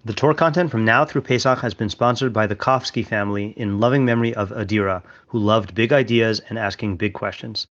The Torah content from now through Pesach has been sponsored by the Kofsky family in loving memory of Adira, who loved big ideas and asking big questions.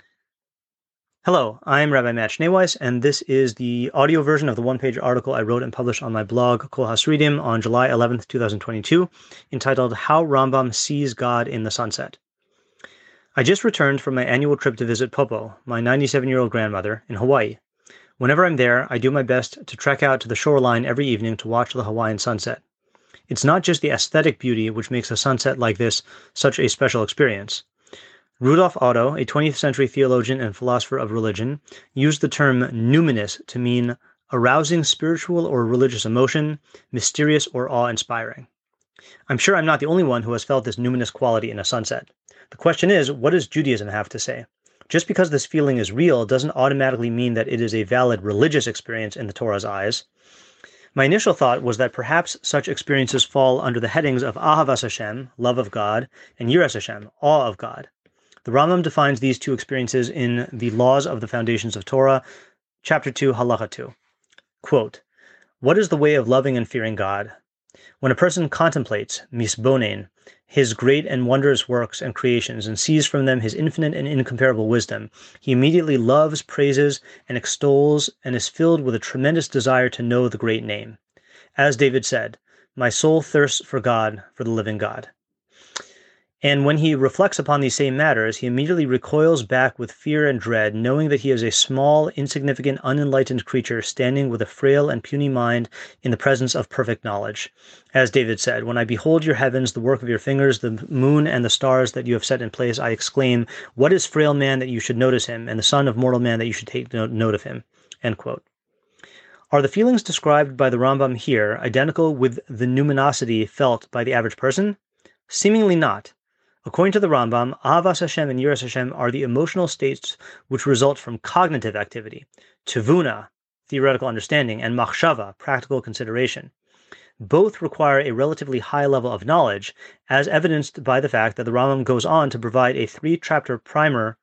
Hello, I'm Rabbi Matt Schneeweiss, and this is the audio version of the one-page article I wrote and published on my blog, Kol HaSridim, on July 11th, 2022, entitled How Rambam Sees God in the Sunset. I just returned from my annual trip to visit Popo, my 97-year-old grandmother, in Hawaii. Whenever I'm there, I do my best to trek out to the shoreline every evening to watch the Hawaiian sunset. It's not just the aesthetic beauty which makes a sunset like this such a special experience. Rudolf Otto, a 20th century theologian and philosopher of religion, used the term numinous to mean arousing spiritual or religious emotion, mysterious or awe-inspiring. I'm sure I'm not the only one who has felt this numinous quality in a sunset. The question is, what does Judaism have to say? Just because this feeling is real doesn't automatically mean that it is a valid religious experience in the Torah's eyes. My initial thought was that perhaps such experiences fall under the headings of Ahavas Hashem, love of God, and Yiras Hashem, awe of God. The Rambam defines these two experiences in the Laws of the Foundations of Torah, chapter 2, halacha 2. Quote, "What is the way of loving and fearing God? When a person contemplates, misbonein, his great and wondrous works and creations and sees from them his infinite and incomparable wisdom, he immediately loves, praises, and extols and is filled with a tremendous desire to know the great name. As David said, 'My soul thirsts for God, for the living God.' And when he reflects upon these same matters, he immediately recoils back with fear and dread, knowing that he is a small, insignificant, unenlightened creature standing with a frail and puny mind in the presence of perfect knowledge. As David said, 'When I behold your heavens, the work of your fingers, the moon and the stars that you have set in place, I exclaim, what is frail man that you should notice him, and the son of mortal man that you should take note of him?'" End quote. Are the feelings described by the Rambam here identical with the numinosity felt by the average person? Seemingly not. According to the Rambam, Ahavas Hashem and Yiras Hashem are the emotional states which result from cognitive activity, tevuna, theoretical understanding, and machshava, practical consideration. Both require a relatively high level of knowledge, as evidenced by the fact that the Rambam goes on to provide a 3-chapter primer,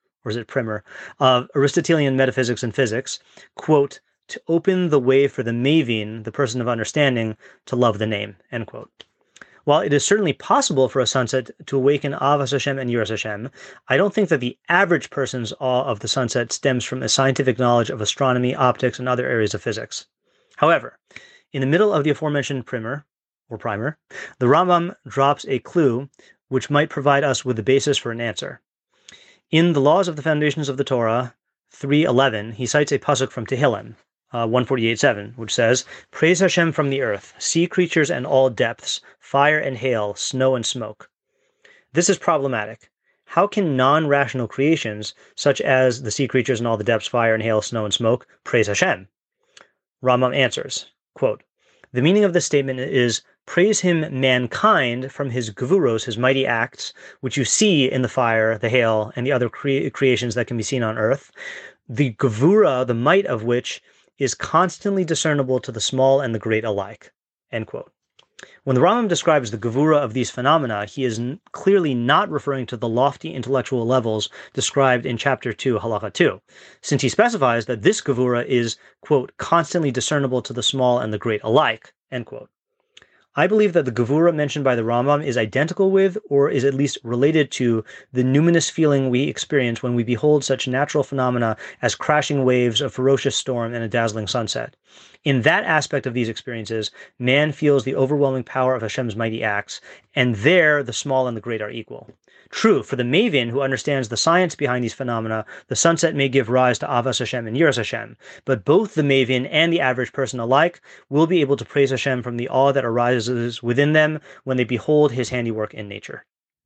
of Aristotelian metaphysics and physics, quote, "to open the way for the mavin, the person of understanding, to love the name," end quote. While it is certainly possible for a sunset to awaken Ahavas Hashem and Yiras Hashem, I don't think that the average person's awe of the sunset stems from a scientific knowledge of astronomy, optics, and other areas of physics. However, in the middle of the aforementioned primer, the Rambam drops a clue which might provide us with the basis for an answer. In the Laws of the Foundations of the Torah, 3:11, he cites a pasuk from Tehillim, 148:7, which says, "Praise Hashem from the earth, sea creatures and all depths, fire and hail, snow and smoke." This is problematic. How can non-rational creations, such as the sea creatures and all the depths, fire and hail, snow and smoke, praise Hashem? Rambam answers, quote, "The meaning of this statement is, praise him, mankind, from his gevuros, his mighty acts, which you see in the fire, the hail, and the other creations that can be seen on earth, the gevura, the might of which is constantly discernible to the small and the great alike," end quote. When the Rambam describes the gevura of these phenomena, he is clearly not referring to the lofty intellectual levels described in chapter 2, halacha 2, since he specifies that this gevura is, quote, "constantly discernible to the small and the great alike," end quote. I believe that the gevura mentioned by the Rambam is identical with, or is at least related to, the numinous feeling we experience when we behold such natural phenomena as crashing waves, a ferocious storm, and a dazzling sunset. In that aspect of these experiences, man feels the overwhelming power of Hashem's mighty acts, and there the small and the great are equal. True, for the maven who understands the science behind these phenomena, the sunset may give rise to Ahavas Hashem and Yiras Hashem, but both the maven and the average person alike will be able to praise Hashem from the awe that arises within them when they behold his handiwork in nature.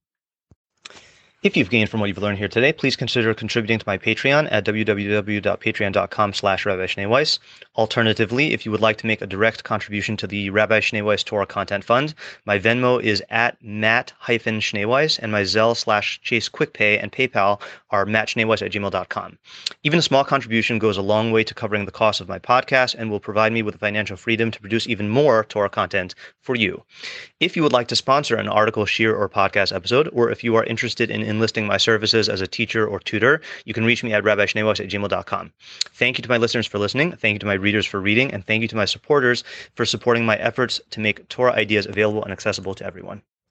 If you've gained from what you've learned here today, please consider contributing to my Patreon at www.patreon.com/Rabbi Schneeweiss. Alternatively, if you would like to make a direct contribution to the Rabbi Schneeweiss Torah Content Fund, my Venmo is at Matt-Schneeweiss, and my Zelle/Chase QuickPay and PayPal are mattschneeweiss@gmail.com. Even a small contribution goes a long way to covering the cost of my podcast and will provide me with the financial freedom to produce even more Torah content for you. If you would like to sponsor an article, shir, or podcast episode, or if you are interested in enlisting my services as a teacher or tutor, you can reach me at rabbishneiwas@gmail.com. Thank you to my listeners for listening. Thank you to my readers for reading. And thank you to my supporters for supporting my efforts to make Torah ideas available and accessible to everyone.